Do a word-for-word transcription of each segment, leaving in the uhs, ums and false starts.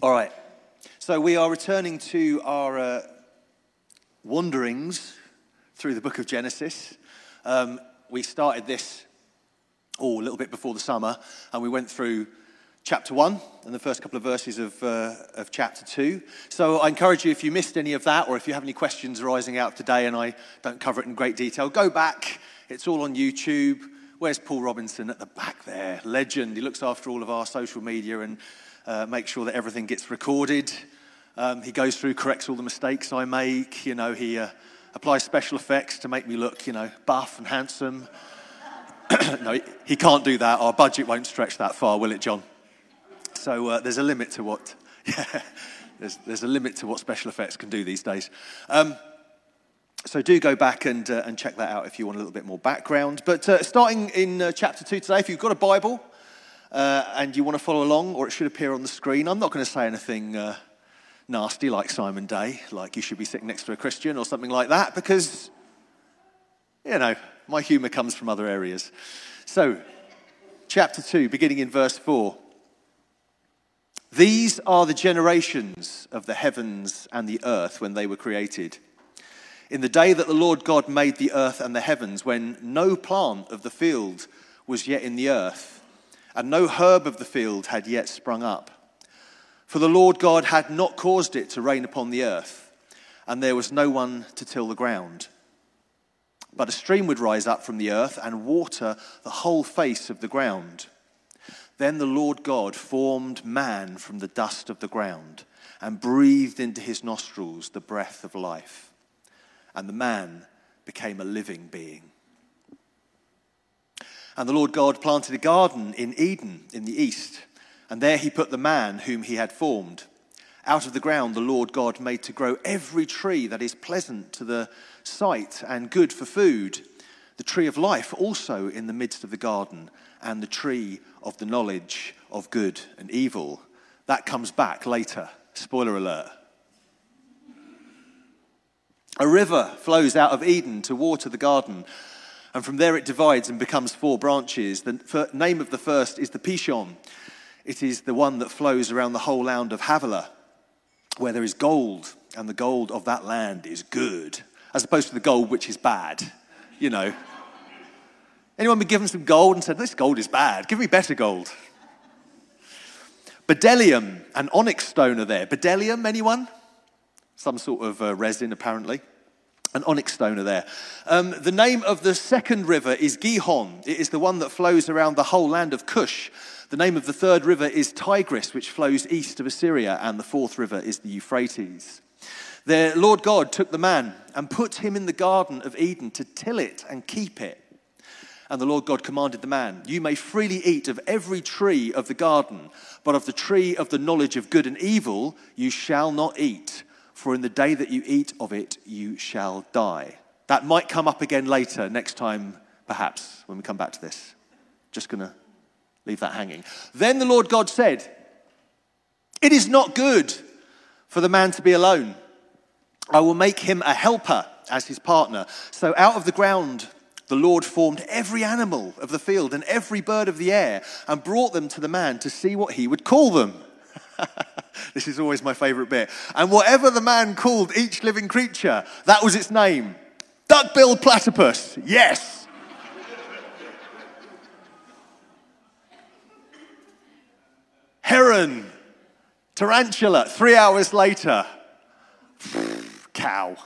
All right, so we are returning to our uh, wanderings through the book of Genesis. Um, we started this oh, a little bit before the summer, and we went through chapter one and the first couple of verses of, uh, of chapter two. So I encourage you, if you missed any of that, or if you have any questions arising out today and I don't cover it in great detail, go back. It's all on YouTube. Where's Paul Robinson? At the back there, legend. He looks after all of our social media and uh, makes sure that everything gets recorded. Um, he goes through, corrects all the mistakes I make. You know, he uh, applies special effects to make me look, you know, buff and handsome. No, he, he can't do that. Our budget won't stretch that far, will it, John? So uh, there's a limit to what, yeah, there's, there's a limit to what special effects can do these days. Um, so do go back and uh, and check that out if you want a little bit more background. But uh, starting in uh, chapter two today, if you've got a Bible uh, and you want to follow along, or it should appear on the screen, I'm not going to say anything uh, nasty like Simon Day, like you should be sitting next to a Christian or something like that, because, you know, my humour comes from other areas. So, chapter two, beginning in verse four. These are the generations of the heavens and the earth when they were created. In the day that the Lord God made the earth and the heavens, when no plant of the field was yet in the earth, and no herb of the field had yet sprung up. For the Lord God had not caused it to rain upon the earth, and there was no one to till the ground. But a stream would rise up from the earth and water the whole face of the ground. Then the Lord God formed man from the dust of the ground and breathed into his nostrils the breath of life. And the man became a living being. And the Lord God planted a garden in Eden in the east, and there he put the man whom he had formed. Out of the ground the Lord God made to grow every tree that is pleasant to the sight and good for food, the tree of life also in the midst of the garden, and the tree of the knowledge of good and evil. That comes back later. Spoiler alert. A river flows out of Eden to water the garden, and from there it divides and becomes four branches. The name of the first is the Pishon. It is the one that flows around the whole land of Havilah, where there is gold, and the gold of that land is good, as opposed to the gold which is bad, you know. Anyone been given some gold and said, this gold is bad, give me better gold? Bdellium, an onyx stone are there. Bdellium, anyone? Some sort of uh, resin, apparently. An onyx stone are there. Um, the name of the second river is Gihon. It is the one that flows around the whole land of Cush. The name of the third river is Tigris, which flows east of Assyria, and the fourth river is the Euphrates. The Lord God took the man and put him in the garden of Eden to till it and keep it. And the Lord God commanded the man, you may freely eat of every tree of the garden, but of the tree of the knowledge of good and evil you shall not eat, for in the day that you eat of it you shall die. That might come up again later, next time perhaps, when we come back to this. Just going to leave that hanging. Then the Lord God said, it is not good for the man to be alone. I will make him a helper as his partner. So out of the ground the Lord formed every animal of the field and every bird of the air and brought them to the man to see what he would call them. This is always my favorite bit. And whatever the man called each living creature, that was its name. Duck-billed platypus, yes. Heron, tarantula, three hours later, cow.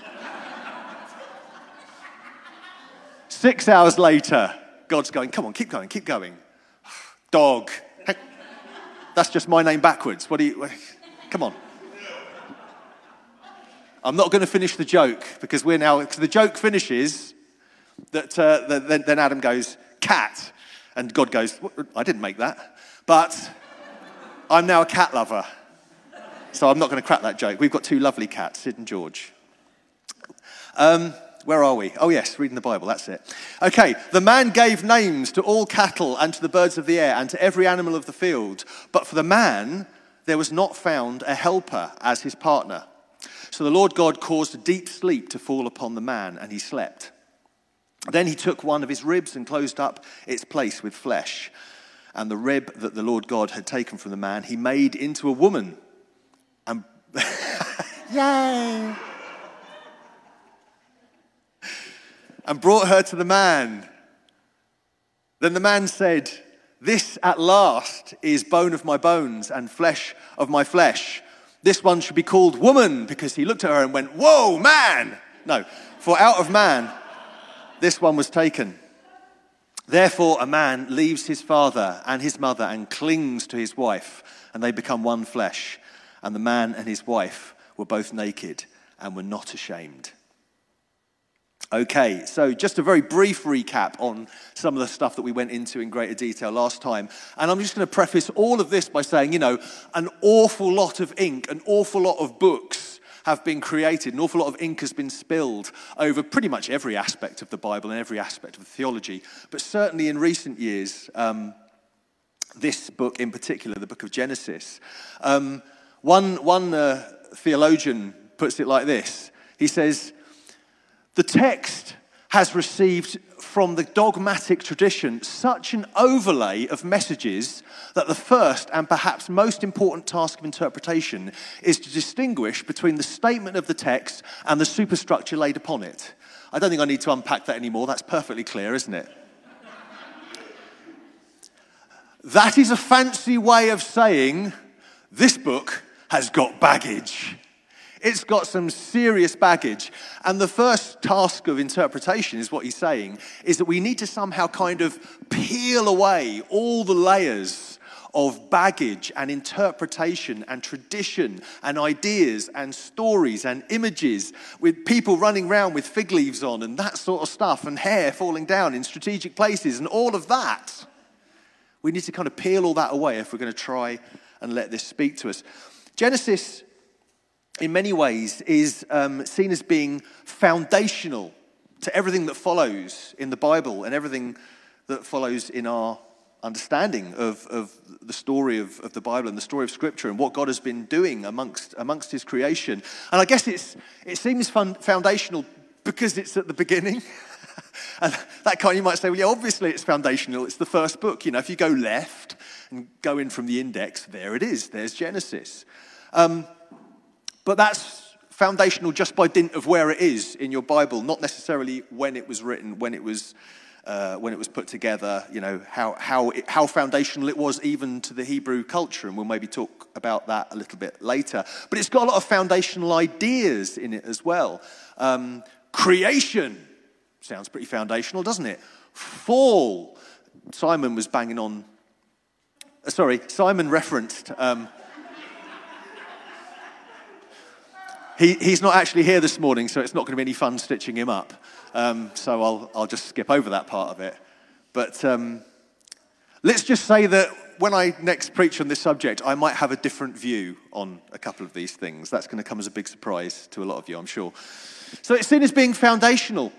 Six hours later, God's going, come on, keep going, keep going. Dog. Heck, that's just my name backwards. What do you, come on. I'm not going to finish the joke because we're now, because the joke finishes that uh, the, then, then Adam goes, cat. And God goes, I didn't make that. But I'm now a cat lover. So I'm not going to crack that joke. We've got two lovely cats, Sid and George. Um... Where are we? Oh yes, reading the Bible, that's it. Okay, the man gave names to all cattle and to the birds of the air and to every animal of the field. But for the man, there was not found a helper as his partner. So the Lord God caused a deep sleep to fall upon the man, and he slept. Then he took one of his ribs and closed up its place with flesh. And the rib that the Lord God had taken from the man, he made into a woman Yay! And brought her to the man. Then the man said, "This at last is bone of my bones and flesh of my flesh. This one should be called woman," because he looked at her and went, "Whoa, man!" No, for out of man, this one was taken. Therefore, a man leaves his father and his mother and clings to his wife, and they become one flesh. And the man and his wife were both naked and were not ashamed. Okay, so just a very brief recap on some of the stuff that we went into in greater detail last time. And I'm just going to preface all of this by saying, you know, an awful lot of ink, an awful lot of books have been created, an awful lot of ink has been spilled over pretty much every aspect of the Bible and every aspect of the theology. But certainly in recent years, um, this book in particular, the book of Genesis, um, one, one uh, theologian puts it like this. He says, "The text has received from the dogmatic tradition such an overlay of messages that the first and perhaps most important task of interpretation is to distinguish between the statement of the text and the superstructure laid upon it." I don't think I need to unpack that anymore. That's perfectly clear, isn't it? That is a fancy way of saying this book has got baggage. It's got some serious baggage. And the first task of interpretation is what he's saying, is that we need to somehow kind of peel away all the layers of baggage and interpretation and tradition and ideas and stories and images with people running around with fig leaves on and that sort of stuff and hair falling down in strategic places and all of that. We need to kind of peel all that away if we're going to try and let this speak to us. Genesis, in many ways, is um, seen as being foundational to everything that follows in the Bible and everything that follows in our understanding of, of the story of, of the Bible and the story of Scripture and what God has been doing amongst amongst His creation. And I guess it's it seems fun, foundational because it's at the beginning. And that kind, you might say, well, yeah, obviously it's foundational. It's the first book. You know, if you go left and go in from the index, there it is. There's Genesis. Um, But that's foundational just by dint of where it is in your Bible, not necessarily when it was written, when it was uh, when it was put together. You know how how it, how foundational it was even to the Hebrew culture, and we'll maybe talk about that a little bit later. But it's got a lot of foundational ideas in it as well. Um, creation sounds pretty foundational, doesn't it? Fall. Simon was banging on. Uh, sorry, Simon referenced. Um, He, he's not actually here this morning, so it's not going to be any fun stitching him up. Um, so I'll, I'll just skip over that part of it. But um, let's just say that when I next preach on this subject, I might have a different view on a couple of these things. That's going to come as a big surprise to a lot of you, I'm sure. So it's seen as being foundational.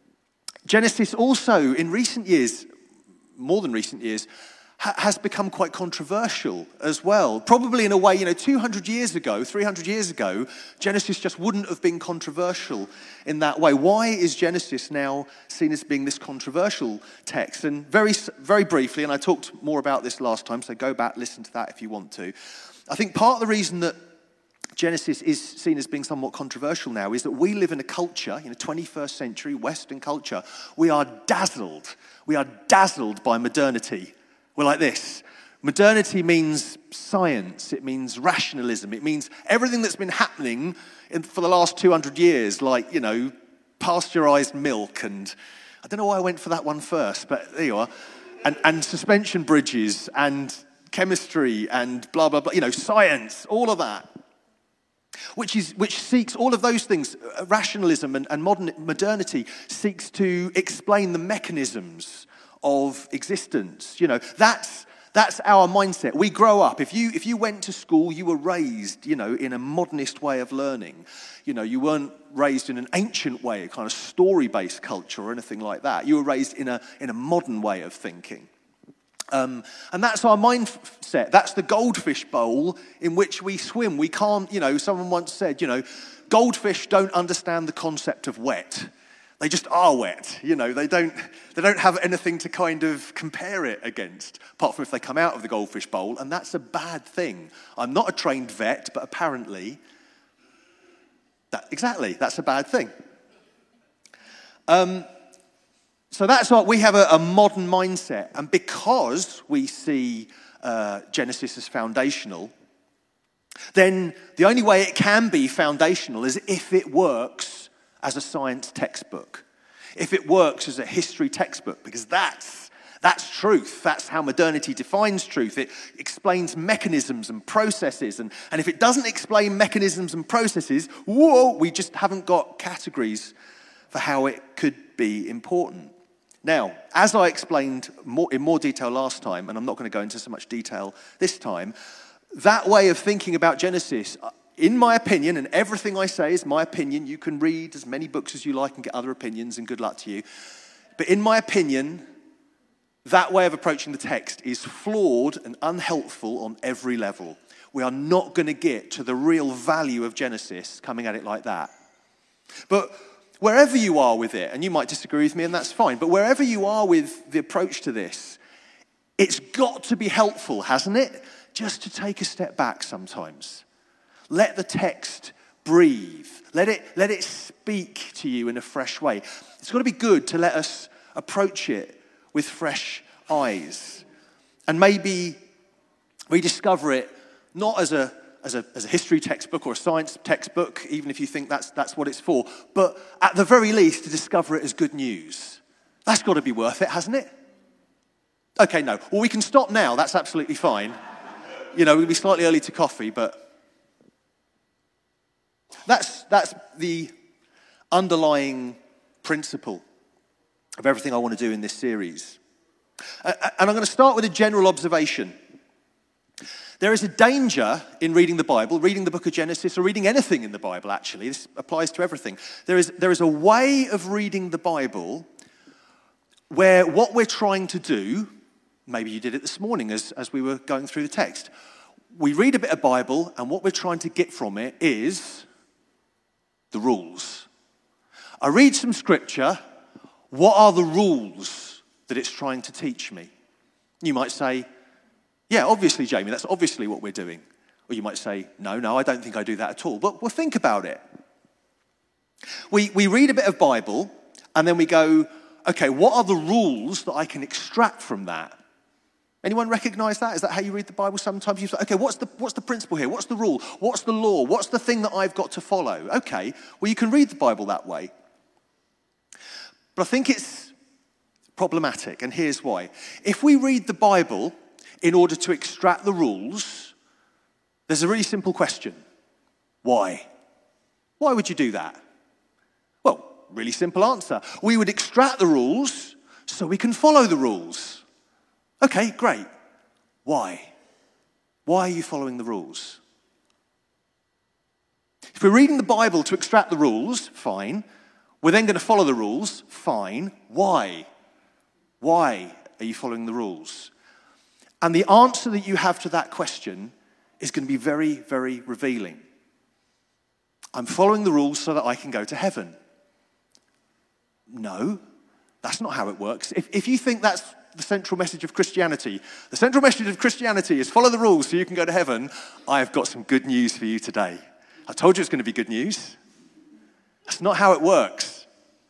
Genesis also, in recent years, more than recent years, has become quite controversial as well. Probably in a way, you know, two hundred years ago, three hundred years ago, Genesis just wouldn't have been controversial in that way. Why is Genesis now seen as being this controversial text? And very, very briefly, and I talked more about this last time, so go back, listen to that if you want to. I think part of the reason that Genesis is seen as being somewhat controversial now is that we live in a culture, you know, twenty-first century Western culture. We are dazzled. We are dazzled by modernity. We're like this. Modernity means science. It means rationalism. It means everything that's been happening in, for the last two hundred years, like, you know, pasteurized milk and I don't know why I went for that one first, but there you are. And, and suspension bridges and chemistry and blah, blah, blah, you know, science, all of that. Which is which seeks all of those things. Rationalism and, and modern modernity seeks to explain the mechanisms of existence. You know, that's that's our mindset. We grow up. If you if you went to school, you were raised, you know, in a modernist way of learning. You know, you weren't raised in an ancient way, a kind of story-based culture or anything like that. You were raised in a in a modern way of thinking. Um, and that's our mindset. That's the goldfish bowl in which we swim. We can't, you know, someone once said, you know, goldfish don't understand the concept of wet. They just are wet, you know, they don't they don't have anything to kind of compare it against, apart from if they come out of the goldfish bowl, and that's a bad thing. I'm not a trained vet, but apparently That, exactly, that's a bad thing. Um, so that's what we have a, a modern mindset. And because we see uh, Genesis as foundational, then the only way it can be foundational is if it works as a science textbook. If it works as a history textbook, because that's, that's truth. That's how modernity defines truth. It explains mechanisms and processes. And, and if it doesn't explain mechanisms and processes, whoa, we just haven't got categories for how it could be important. Now, as I explained more, in more detail last time, and I'm not going to go into so much detail this time, that way of thinking about Genesis, in my opinion, and everything I say is my opinion, you can read as many books as you like and get other opinions, and good luck to you. But in my opinion, that way of approaching the text is flawed and unhelpful on every level. We are not going to get to the real value of Genesis coming at it like that. But wherever you are with it, and you might disagree with me, and that's fine, but wherever you are with the approach to this, it's got to be helpful, hasn't it? Just to take a step back sometimes. Let the text breathe. Let it, let it speak to you in a fresh way. It's got to be good to let us approach it with fresh eyes. And maybe rediscover it not as a, as a, as a history textbook or a science textbook, even if you think that's, that's what it's for, but at the very least to discover it as good news. That's got to be worth it, hasn't it? Okay, no. Well, we can stop now. That's absolutely fine. You know, we'll be slightly early to coffee, but that's, that's the underlying principle of everything I want to do in this series. And I'm going to start with a general observation. There is a danger in reading the Bible, reading the book of Genesis, or reading anything in the Bible, actually. This applies to everything. There is, there is a way of reading the Bible where what we're trying to do, maybe you did it this morning as, as we were going through the text. We read a bit of Bible, and what we're trying to get from it is the rules. I read some scripture. What are the rules that it's trying to teach me? You might say, yeah, obviously, Jamie, that's obviously what we're doing. Or you might say, no, no, I don't think I do that at all. But well, think about it. We, we read a bit of Bible, and then we go, okay, what are the rules that I can extract from that? Anyone recognize that? Is that how you read the Bible sometimes? You say, okay, what's the, what's the principle here? What's the rule? What's the law? What's the thing that I've got to follow? Okay, well, you can read the Bible that way. But I think it's problematic, and here's why. If we read the Bible in order to extract the rules, there's a really simple question. Why? Why would you do that? Well, really simple answer. We would extract the rules so we can follow the rules. Okay, great. Why? Why are you following the rules? If we're reading the Bible to extract the rules, fine. We're then going to follow the rules, fine. Why? Why are you following the rules? And the answer that you have to that question is going to be very, very revealing. I'm following the rules so that I can go to heaven. No, that's not how it works. If, if you think that's the central message of Christianity, the central message of Christianity is follow the rules so you can go to heaven, I've got some good news for you today. I told you it's going to be good news. That's not how it works.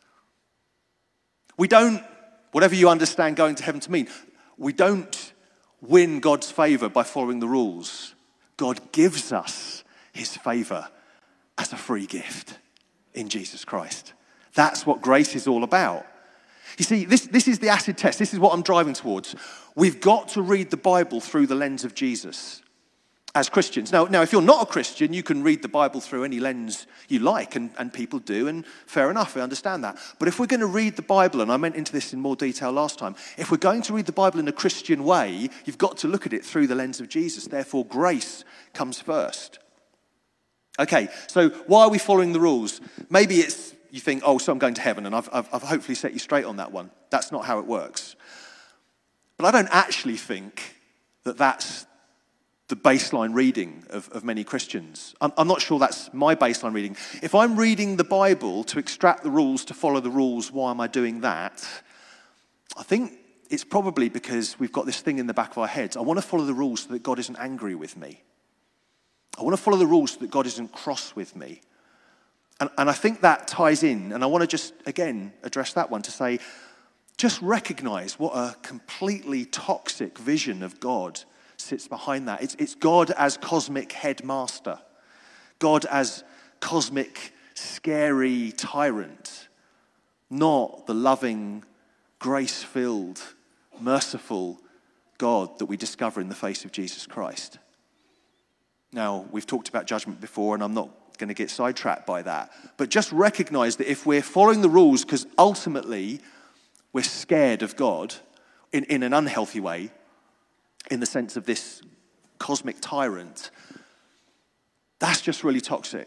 We don't, whatever you understand going to heaven to mean, we don't win God's favor by following the rules. God gives us his favor as a free gift in Jesus Christ. That's what grace is all about. You see, this, this is the acid test. This is what I'm driving towards. We've got to read the Bible through the lens of Jesus as Christians. Now, now if you're not a Christian, you can read the Bible through any lens you like, and, and people do, and fair enough, I understand that. But if we're going to read the Bible, and I went into this in more detail last time, if we're going to read the Bible in a Christian way, you've got to look at it through the lens of Jesus. Therefore, grace comes first. Okay, so why are we following the rules? Maybe it's you think, oh, so I'm going to heaven, and I've, I've, I've hopefully set you straight on that one. That's not how it works. But I don't actually think that that's the baseline reading of, of many Christians. I'm, I'm not sure that's my baseline reading. If I'm reading the Bible to extract the rules, to follow the rules, why am I doing that? I think it's probably because we've got this thing in the back of our heads. I want to follow the rules so that God isn't angry with me. I want to follow the rules so that God isn't cross with me. And, and I think that ties in, and I want to just, again, address that one to say, just recognize what a completely toxic vision of God sits behind that. It's, it's God as cosmic headmaster, God as cosmic, scary tyrant, not the loving, grace-filled, merciful God that we discover in the face of Jesus Christ. Now, we've talked about judgment before, and I'm not going to get sidetracked by that. But just recognize that if we're following the rules because ultimately we're scared of God in, in an unhealthy way, in the sense of this cosmic tyrant, that's just really toxic.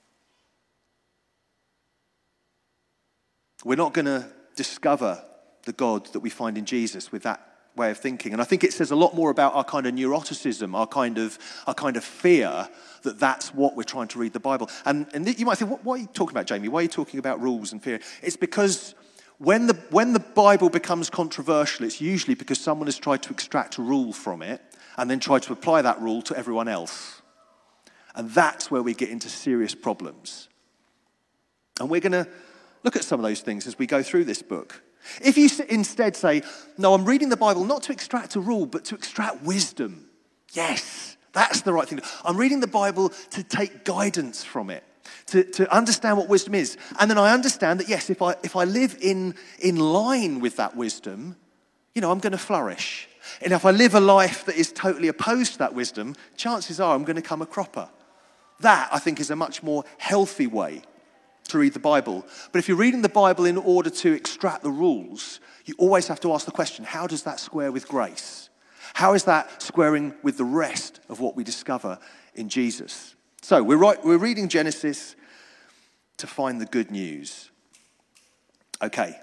We're not going to discover the God that we find in Jesus with that way of thinking. And I think it says a lot more about our kind of neuroticism, our kind of our kind of fear that that's what we're trying to read the Bible. And, and you might think, what, what are you talking about, Jamie? Why are you talking about rules and fear? It's because when the when the Bible becomes controversial, it's usually because someone has tried to extract a rule from it and then tried to apply that rule to everyone else. And that's where we get into serious problems. And we're going to look at some of those things as we go through this book. If you instead say, no, I'm reading the Bible not to extract a rule, but to extract wisdom. Yes, that's the right thing. I'm reading the Bible to take guidance from it, to, to understand what wisdom is. And then I understand that, yes, if I if I live in, in line with that wisdom, you know, I'm going to flourish. And if I live a life that is totally opposed to that wisdom, chances are I'm going to come a cropper. That, I think, is a much more healthy way to read the Bible. But if you're reading the Bible in order to extract the rules, you always have to ask the question, how does that square with grace? How is that squaring with the rest of what we discover in Jesus? So we're, right, we're reading Genesis to find the good news. Okay.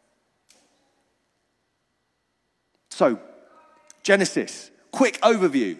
So, Genesis, quick overview.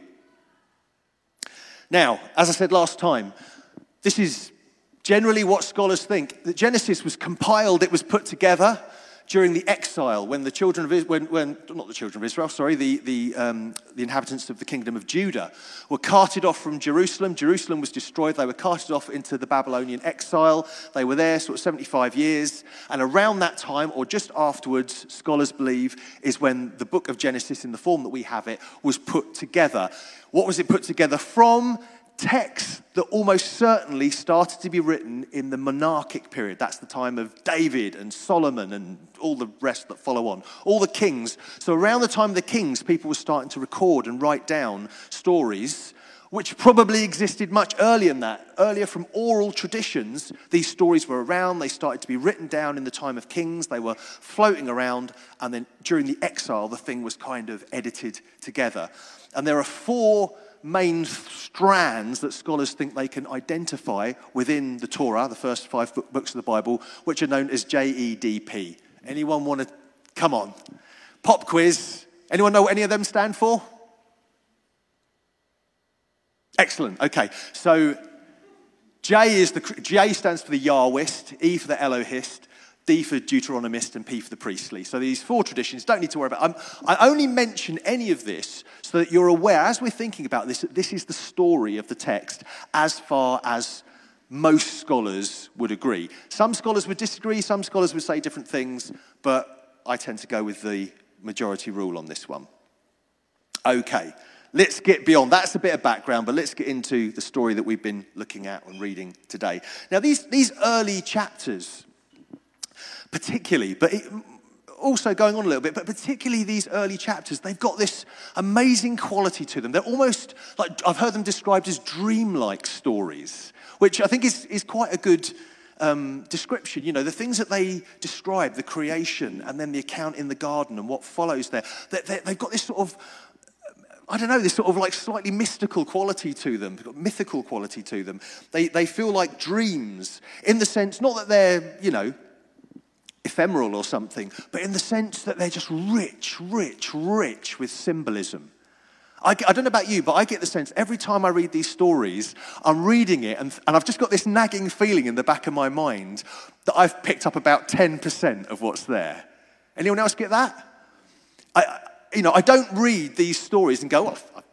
Now, as I said last time, this is generally what scholars think, that Genesis was compiled, it was put together during the exile when the children of Israel, when, when not the children of Israel, sorry, the the, um, the inhabitants of the kingdom of Judah were carted off from Jerusalem. Jerusalem was destroyed. They were carted off into the Babylonian exile. They were there sort of seventy-five years. And around that time, or just afterwards, scholars believe, is when the book of Genesis, in the form that we have it, was put together. What was it put together from? Texts that almost certainly started to be written in the monarchic period. That's the time of David and Solomon and all the rest that follow on. All the kings. So around the time of the kings, people were starting to record and write down stories, which probably existed much earlier than that. Earlier, from oral traditions, these stories were around. They started to be written down in the time of kings. They were floating around. And then during the exile, the thing was kind of edited together. And there are four main strands that scholars think they can identify within the Torah, the first five books of the Bible, which are known as J E D P. Anyone want to, come on, pop quiz. Anyone know what any of them stand for? Excellent, okay. So J is the J stands for the Yahwist, E for the Elohist, D for Deuteronomist, and P for the priestly. So these four traditions, don't need to worry about. I'm, I only mention any of this so that you're aware, as we're thinking about this, that this is the story of the text as far as most scholars would agree. Some scholars would disagree, some scholars would say different things, but I tend to go with the majority rule on this one. Okay, let's get beyond. That's a bit of background, but let's get into the story that we've been looking at and reading today. Now, these, these early chapters, particularly, but it, also going on a little bit, but particularly these early chapters, they've got this amazing quality to them. They're almost, like I've heard them described as dreamlike stories, which I think is, is quite a good um, description. You know, the things that they describe, the creation, and then the account in the garden and what follows there, they, they, they've got this sort of, I don't know, this sort of like slightly mystical quality to them, mythical quality to them. They, they feel like dreams in the sense, not that they're, you know, ephemeral or something, but in the sense that they're just rich, rich, rich with symbolism. I, I don't know about you, but I get the sense every time I read these stories, I'm reading it and, and I've just got this nagging feeling in the back of my mind that I've picked up about ten percent of what's there. Anyone else get that? I, you know, I don't read these stories and go, oh,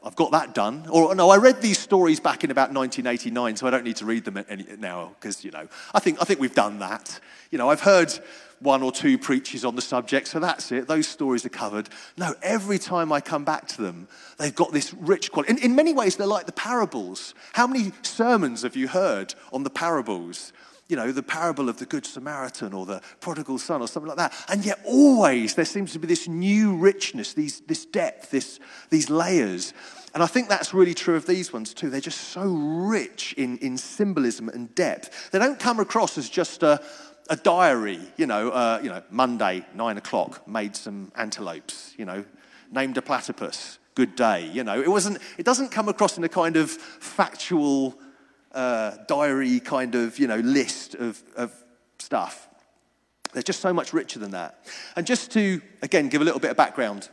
I've got that done. Or no, I read these stories back in about nineteen eighty-nine, so I don't need to read them any, now because, you know, I think, I think we've done that. You know, I've heard one or two preaches on the subject, so that's it. Those stories are covered. No, every time I come back to them, they've got this rich quality. In, in many ways, they're like the parables. How many sermons have you heard on the parables? You know, the parable of the Good Samaritan or the prodigal son or something like that. And yet always there seems to be this new richness, these, this depth, this, these layers. And I think that's really true of these ones too. They're just so rich in, in symbolism and depth. They don't come across as just a, a diary, you know, uh, you know, Monday, nine o'clock, made some antelopes, you know, named a platypus, good day, you know. It wasn't, it doesn't come across in a kind of factual Uh, diary kind of, you know, list of, of stuff. They're just so much richer than that. And just to, again, give a little bit of background.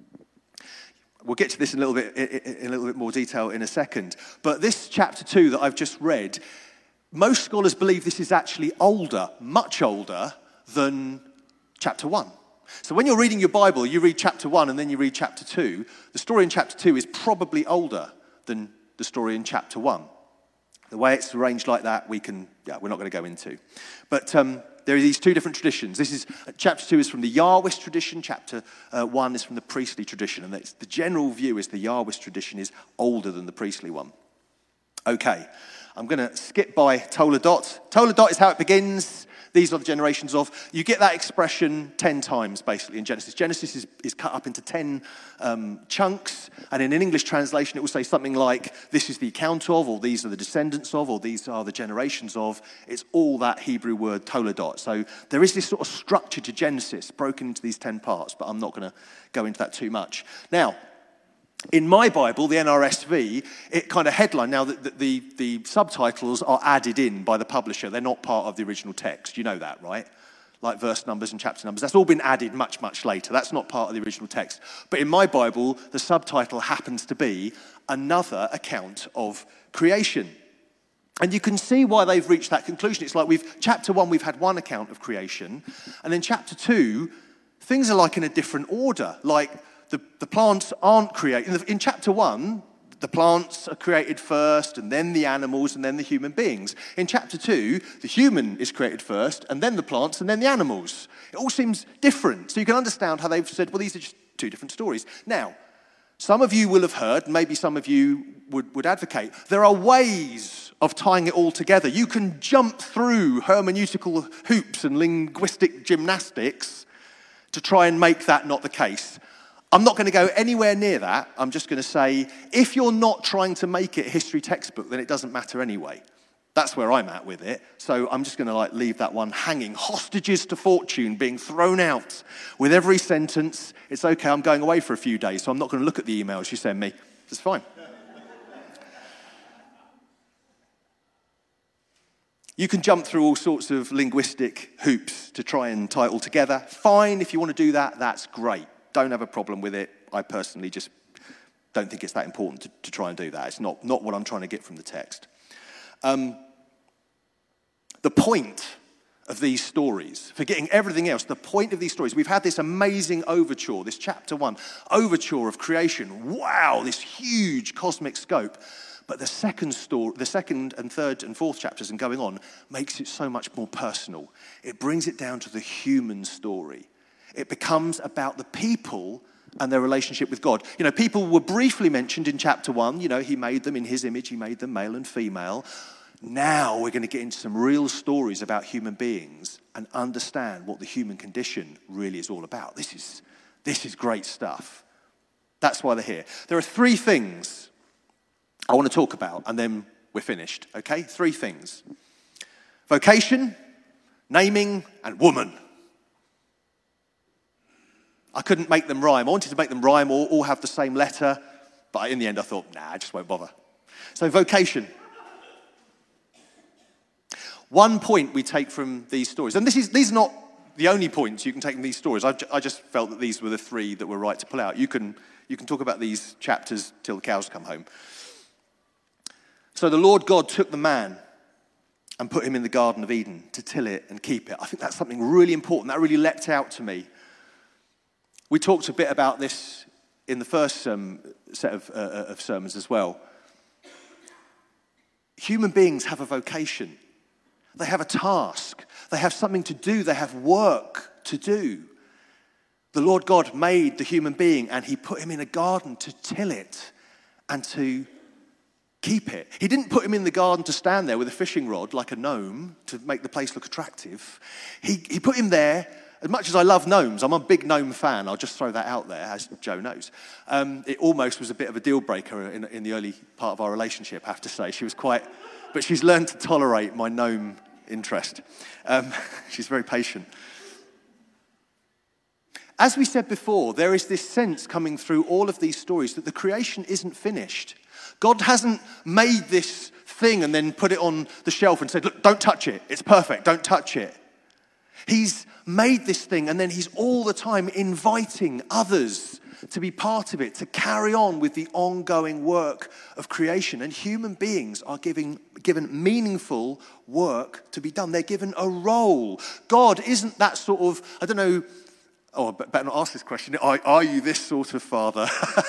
We'll get to this in a little bit in, in a little bit more detail in a second. But this chapter two that I've just read, most scholars believe this is actually older, much older than chapter one. So when you're reading your Bible, you read chapter one and then you read chapter two. The story in chapter two is probably older than the story in chapter one. The way it's arranged like that, we can, yeah, we're not going to go into. But um, there are these two different traditions. This is, chapter two is from the Yahwist tradition. Chapter uh, one is from the priestly tradition. And it's, the general view is the Yahwist tradition is older than the priestly one. Okay, I'm going to skip by Toledot. Toledot is how it begins. These are the generations of. You get that expression ten times, basically, in Genesis. Genesis is, is cut up into ten um, chunks, and in an English translation, it will say something like, this is the account of, or these are the descendants of, or these are the generations of. It's all that Hebrew word Toledot. So there is this sort of structure to Genesis, broken into these ten parts, but I'm not going to go into that too much. Now, in my Bible, the N R S V, it kind of headline, now the, the, the subtitles are added in by the publisher. They're not part of the original text. You know that, right? Like verse numbers and chapter numbers. That's all been added much, much later. That's not part of the original text. But in my Bible, the subtitle happens to be another account of creation. And you can see why they've reached that conclusion. It's like we've, chapter one, we've had one account of creation. And then chapter two, things are like in a different order. Like, The, the plants aren't created. In, the, in chapter one, the plants are created first, and then the animals, and then the human beings. In chapter two, the human is created first, and then the plants, and then the animals. It all seems different. So you can understand how they've said, well, these are just two different stories. Now, some of you will have heard, maybe some of you would, would advocate, there are ways of tying it all together. You can jump through hermeneutical hoops and linguistic gymnastics to try and make that not the case. I'm not going to go anywhere near that. I'm just going to say, if you're not trying to make it a history textbook, then it doesn't matter anyway. That's where I'm at with it. So I'm just going to like leave that one hanging. Hostages to fortune being thrown out with every sentence. It's okay, I'm going away for a few days, so I'm not going to look at the emails you send me. It's fine. You can jump through all sorts of linguistic hoops to try and tie it all together. Fine, if you want to do that, that's great. Don't have a problem with it. I personally just don't think it's that important to, to try and do that. It's not, not what I'm trying to get from the text. Um, the point of these stories, forgetting everything else, the point of these stories, we've had this amazing overture, this chapter one, overture of creation. Wow, this huge cosmic scope. But the second story, the second and third and fourth chapters and going on makes it so much more personal. It brings it down to the human story. It becomes about the people and their relationship with God. You know, people were briefly mentioned in chapter one. You know, he made them in his image. He made them male and female. Now we're going to get into some real stories about human beings and understand what the human condition really is all about. This is, this is great stuff. That's why they're here. There are three things I want to talk about, and then we're finished, okay? Three things. Vocation, naming, and woman. I couldn't make them rhyme. I wanted to make them rhyme or all have the same letter, but in the end I thought, nah, I just won't bother. So vocation. One point we take from these stories, and this is these are not the only points you can take from these stories. I, I just felt that these were the three that were right to pull out. You can, you can talk about these chapters till the cows come home. So the Lord God took the man and put him in the Garden of Eden to till it and keep it. I think that's something really important. That really leapt out to me. We talked a bit about this in the first um, set of, uh, of sermons as well. Human beings have a vocation. They have a task. They have something to do. They have work to do. The Lord God made the human being and he put him in a garden to till it and to keep it. He didn't put him in the garden to stand there with a fishing rod like a gnome to make the place look attractive. He, he put him there. As much as I love gnomes, I'm a big gnome fan. I'll just throw that out there, as Joe knows. Um, it almost was a bit of a deal breaker in, in the early part of our relationship, I have to say. She was quite, but she's learned to tolerate my gnome interest. Um, she's very patient. As we said before, there is this sense coming through all of these stories that the creation isn't finished. God hasn't made this thing and then put it on the shelf and said, look, don't touch it. It's perfect. Don't touch it. He's made this thing and then he's all the time inviting others to be part of it, to carry on with the ongoing work of creation. And human beings are giving, given meaningful work to be done. They're given a role. God isn't that sort of, I don't know, oh, I better not ask this question. Are, are you this sort of father?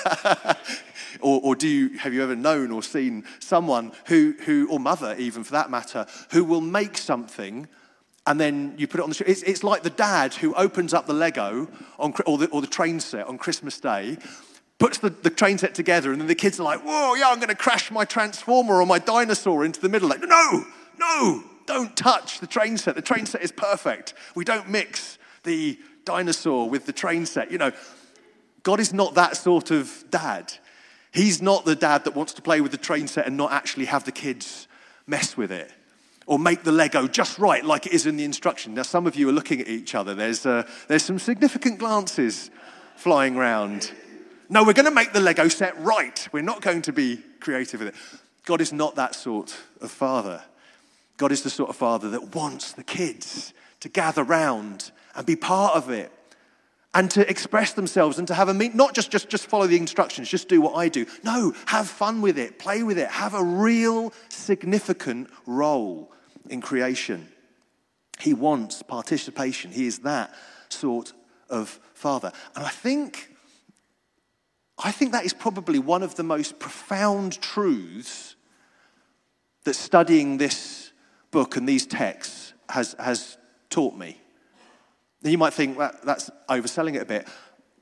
or, or do you, have you ever known or seen someone who, who, or mother even for that matter, who will make something and then you put it on the shelf? It's, it's like the dad who opens up the Lego on, or, the, or the train set on Christmas Day, puts the, the train set together, and then the kids are like, whoa, yeah, I'm going to crash my transformer or my dinosaur into the middle. Like, no, no, don't touch the train set. The train set is perfect. We don't mix the dinosaur with the train set. You know, God is not that sort of dad. He's not the dad that wants to play with the train set and not actually have the kids mess with it or make the Lego just right like it is in the instruction. Now, some of you are looking at each other. There's, uh, there's some significant glances flying around. No, we're going to make the Lego set right. We're not going to be creative with it. God is not that sort of father. God is the sort of father that wants the kids to gather round and be part of it and to express themselves and to have a mean, not just, just, just follow the instructions, just do what I do. No, have fun with it, play with it, have a real significant role in creation. He wants participation. He is that sort of father. And I think, I think that is probably one of the most profound truths that studying this book and these texts has, has taught me. You might think that that's overselling it a bit.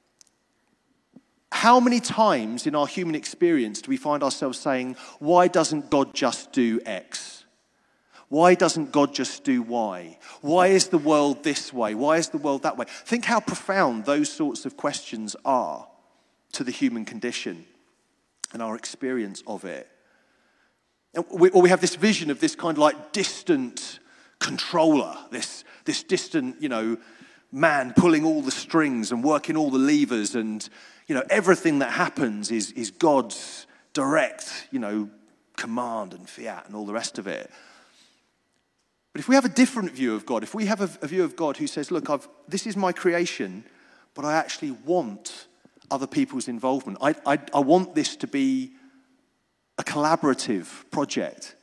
How many times in our human experience do we find ourselves saying, why doesn't God just do X? Why doesn't God just do Y? Why is the world this way? Why is the world that way? Think how profound those sorts of questions are to the human condition and our experience of it. And we, or we have this vision of this kind of like distant controller, this, this distant, you know, man pulling all the strings and working all the levers, and you know everything that happens is is God's direct, you know, command and fiat and all the rest of it. But if we have a different view of God, if we have a, a view of God who says, look, I've, this is my creation, but I actually want other people's involvement. I, I, I want this to be a collaborative project.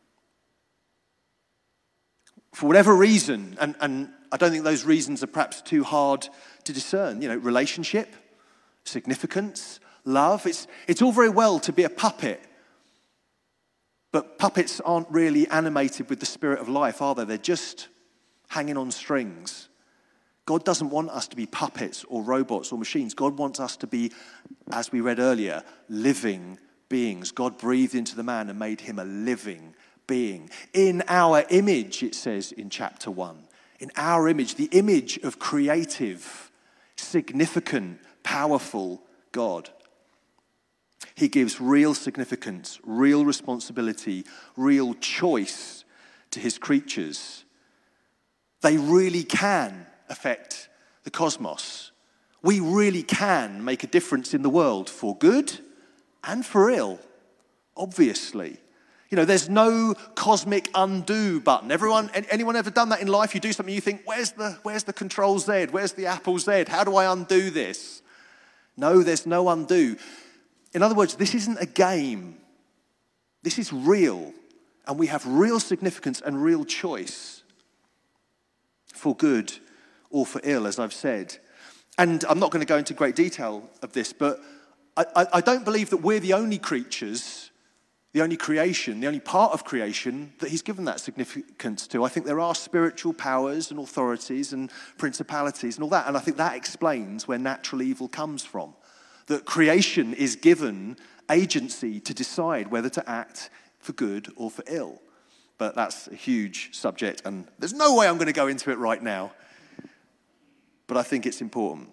For whatever reason, and, and I don't think those reasons are perhaps too hard to discern. You know, relationship, significance, love. It's, it's all very well to be a puppet, but puppets aren't really animated with the spirit of life, are they? They're just hanging on strings. God doesn't want us to be puppets or robots or machines. God wants us to be, as we read earlier, living beings. God breathed into the man and made him a living being. In our image, it says in chapter one. In our image, the image of creative, significant, powerful God. He gives real significance, real responsibility, real choice to his creatures. They really can affect the cosmos. We really can make a difference in the world for good and for ill, obviously. You know, there's no cosmic undo button. Everyone, anyone ever done that in life? You do something, you think, where's the, where's the control Z? Where's the Apple Z? How do I undo this? No, there's no undo. In other words, this isn't a game. This is real. And we have real significance and real choice for good or for ill, as I've said. And I'm not going to go into great detail of this, but I, I, I don't believe that we're the only creatures, the only creation, the only part of creation that he's given that significance to. I think there are spiritual powers and authorities and principalities and all that. And I think that explains where natural evil comes from. That creation is given agency to decide whether to act for good or for ill. But that's a huge subject, and there's no way I'm going to go into it right now. But I think it's important.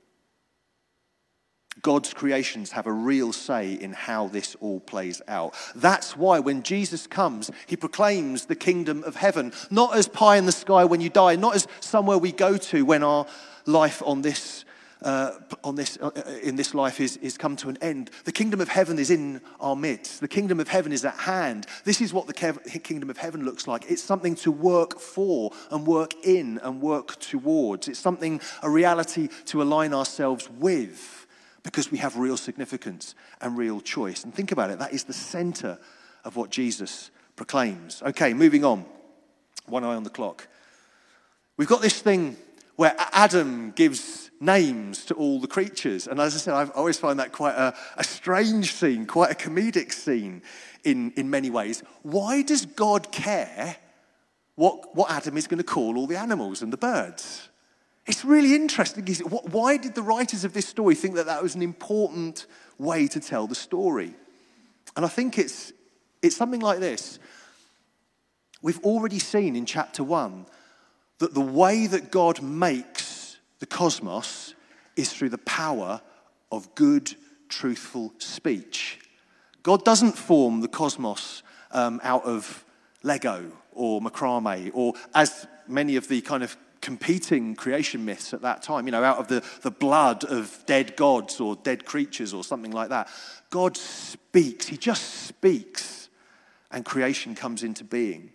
God's creations have a real say in how this all plays out. That's why when Jesus comes, he proclaims the kingdom of heaven, not as pie in the sky when you die, not as somewhere we go to when our life on this Uh, on this, uh, in this life is, is come to an end. The kingdom of heaven is in our midst. The kingdom of heaven is at hand. This is what the kev- kingdom of heaven looks like. It's something to work for and work in and work towards. It's something, a reality to align ourselves with because we have real significance and real choice. And think about it, that is the center of what Jesus proclaims. Okay, moving on. One eye on the clock. We've got this thing where Adam gives names to all the creatures. And as I said, I always find that quite a, a strange scene, quite a comedic scene in, in many ways. Why does God care what, what Adam is going to call all the animals and the birds? It's really interesting. Why did the writers of this story think that that was an important way to tell the story? And I think it's, it's something like this. We've already seen in chapter one that the way that God makes the cosmos is through the power of good, truthful speech. God doesn't form the cosmos um, out of Lego or macrame, or as many of the kind of competing creation myths at that time, you know, out of the, the blood of dead gods or dead creatures or something like that. God speaks. He just speaks, and creation comes into being.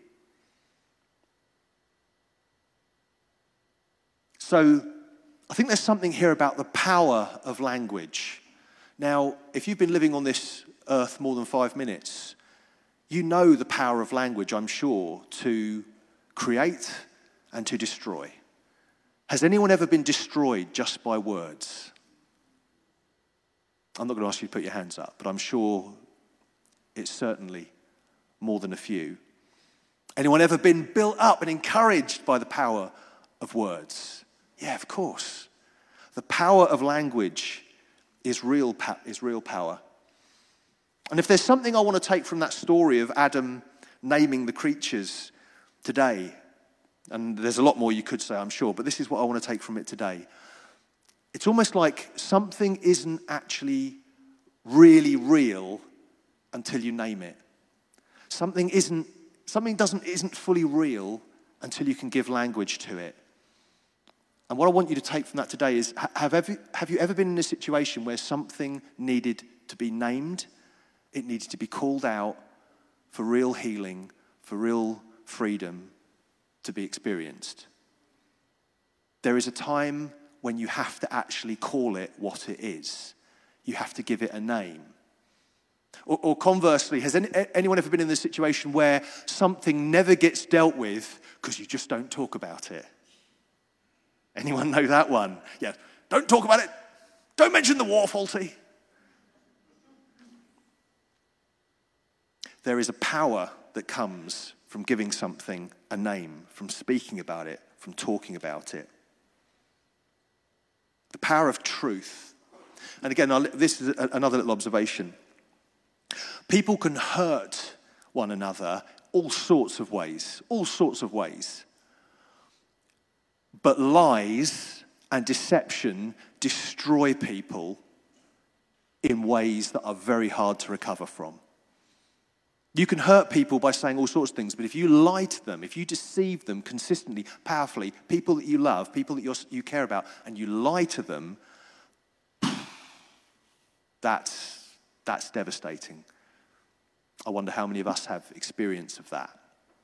So I think there's something here about the power of language. Now, if you've been living on this earth more than five minutes, you know the power of language, I'm sure, to create and to destroy. Has anyone ever been destroyed just by words? I'm not going to ask you to put your hands up, but I'm sure it's certainly more than a few. Anyone ever been built up and encouraged by the power of words? Yeah, of course. The power of language is real, is real power. And if there's something I want to take from that story of Adam naming the creatures today, and there's a lot more you could say, I'm sure, but this is what I want to take from it today. It's almost like something isn't actually really real until you name it. Something isn't, something doesn't, isn't fully real until you can give language to it. And what I want you to take from that today is, have, ever, have you ever been in a situation where something needed to be named, it needed to be called out for real healing, for real freedom to be experienced? There is a time when you have to actually call it what it is. You have to give it a name. Or, or conversely, has any, anyone ever been in this situation where something never gets dealt with because you just don't talk about it? Anyone know that one? Yeah. Don't talk about it. Don't mention the war, Faulty. There is a power that comes from giving something a name, from speaking about it, from talking about it. The power of truth. And again, this is another little observation. People can hurt one another all sorts of ways, all sorts of ways. But lies and deception destroy people in ways that are very hard to recover from. You can hurt people by saying all sorts of things, but if you lie to them, if you deceive them consistently, powerfully, people that you love, people that you're, you care about, and you lie to them, that's, that's devastating. I wonder how many of us have experience of that.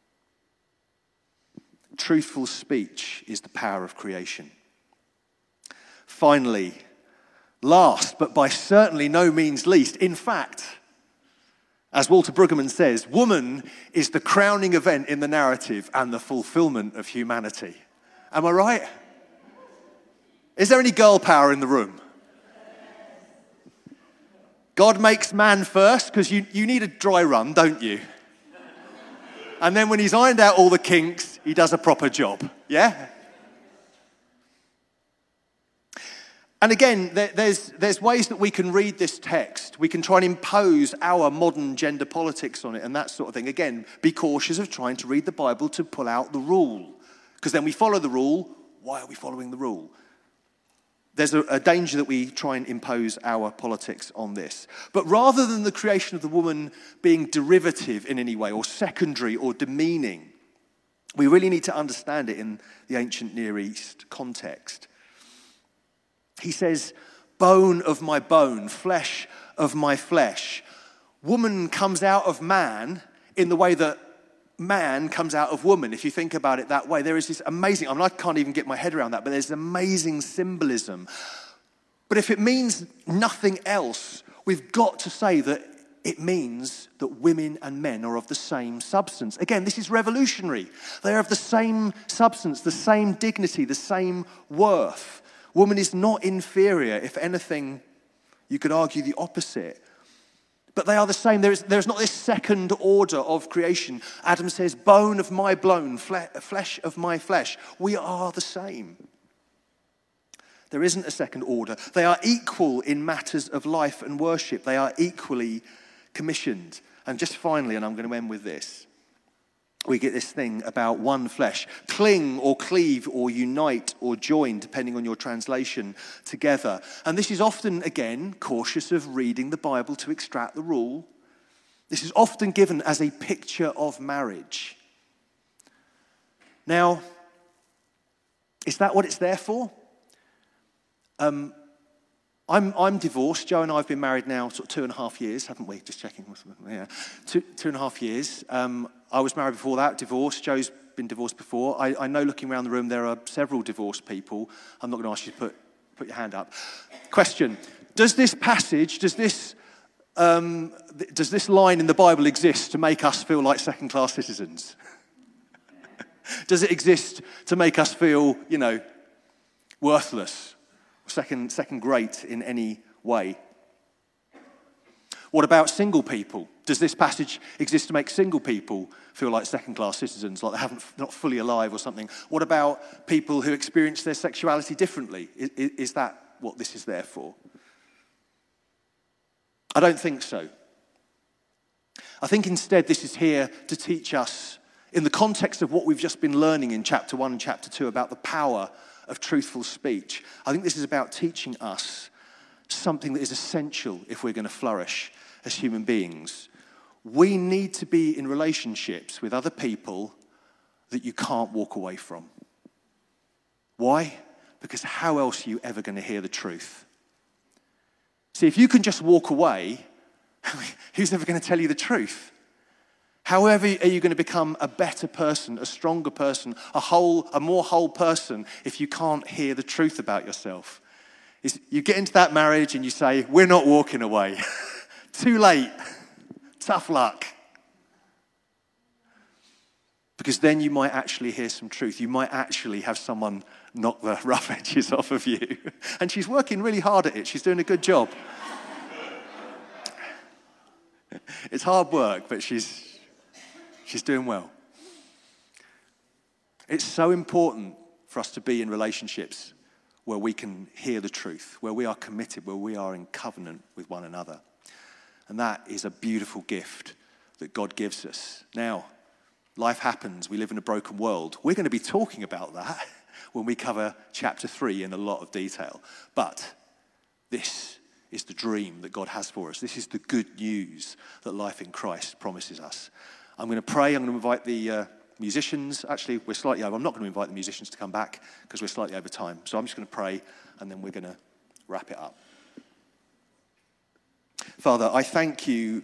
Truthful speech is the power of creation. Finally, last, but by certainly no means least, in fact, as Walter Brueggemann says, woman is the crowning event in the narrative and the fulfillment of humanity. Am I right? Is there any girl power in the room? God makes man first, because you, you need a dry run, don't you? And then when he's ironed out all the kinks, he does a proper job, yeah? And again, there, there's, there's ways that we can read this text. We can try and impose our modern gender politics on it and that sort of thing. Again, be cautious of trying to read the Bible to pull out the rule. Because then we follow the rule. Why are we following the rule? There's a, a danger that we try and impose our politics on this. But rather than the creation of the woman being derivative in any way, or secondary or demeaning, we really need to understand it in the ancient Near East context. He says, bone of my bone, flesh of my flesh. Woman comes out of man in the way that man comes out of woman. If you think about it that way, there is this amazing, I mean, I can't even get my head around that, but there's amazing symbolism. But if it means nothing else, we've got to say that it means that women and men are of the same substance. Again, this is revolutionary. They are of the same substance, the same dignity, the same worth. Woman is not inferior. If anything, you could argue the opposite. But they are the same. There is, there's not this second order of creation. Adam says, bone of my bone, fle- flesh of my flesh. We are the same. There isn't a second order. They are equal in matters of life and worship. They are equally commissioned. And just finally, and I'm going to end with this, we get this thing about one flesh. Cling or cleave or unite or join, depending on your translation, together. And this is often, again, cautious of reading the Bible to extract the rule. This is often given as a picture of marriage. Now, is that what it's there for? Um, I'm, I'm divorced. Joe and I have been married now sort of two and a half years, haven't we? Just checking. Yeah, two, two and a half years. Um, I was married before that, divorced. Joe's been divorced before. I, I know looking around the room there are several divorced people. I'm not going to ask you to put, put your hand up. Question. Does this passage, does this, um, th- does this line in the Bible exist to make us feel like second-class citizens? Does it exist to make us feel, you know, worthless, second, second-rate in any way? What about single people? Does this passage exist to make single people feel like second-class citizens, like they haven't, not fully alive or something? What about people who experience their sexuality differently? Is, is that what this is there for? I don't think so. I think instead this is here to teach us, in the context of what we've just been learning in chapter one and chapter two about the power of truthful speech. I think this is about teaching us something that is essential if we're going to flourish as human beings. We need to be in relationships with other people that you can't walk away from. Why? Because how else are you ever going to hear the truth? See, if you can just walk away, who's ever going to tell you the truth? However, are you going to become a better person, a stronger person, a whole, a more whole person if you can't hear the truth about yourself? Is you get into that marriage and you say, we're not walking away. Too late. Tough luck. Because then you might actually hear some truth. You might actually have someone knock the rough edges off of you. And she's working really hard at it. She's doing a good job. It's hard work, but she's she's doing well. It's so important for us to be in relationships where we can hear the truth, where we are committed, where we are in covenant with one another. And that is a beautiful gift that God gives us. Now, life happens. We live in a broken world. We're going to be talking about that when we cover chapter three in a lot of detail. But this is the dream that God has for us. This is the good news that life in Christ promises us. I'm going to pray. I'm going to invite the uh, musicians. Actually, we're slightly over. I'm not going to invite the musicians to come back because we're slightly over time. So I'm just going to pray, and then we're going to wrap it up. Father, I thank you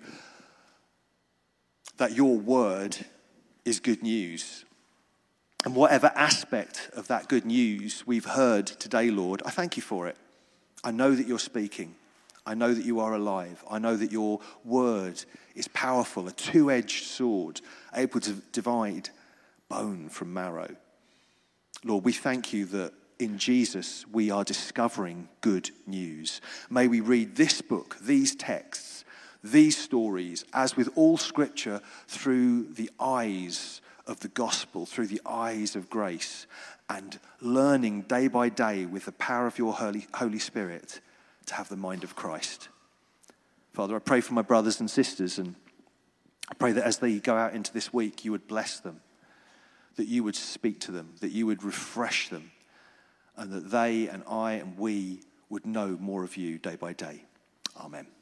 that your word is good news. And whatever aspect of that good news we've heard today, Lord, I thank you for it. I know that you're speaking. I know that you are alive. I know that your word is powerful, a two-edged sword, able to divide bone from marrow. Lord, we thank you that in Jesus we are discovering good news. May we read this book, these texts, these stories, as with all scripture, through the eyes of the gospel, through the eyes of grace, and learning day by day with the power of your Holy, Holy Spirit to have the mind of Christ. Father, I pray for my brothers and sisters, and I pray that as they go out into this week, you would bless them, that you would speak to them, that you would refresh them, and that they and I and we would know more of you day by day. Amen.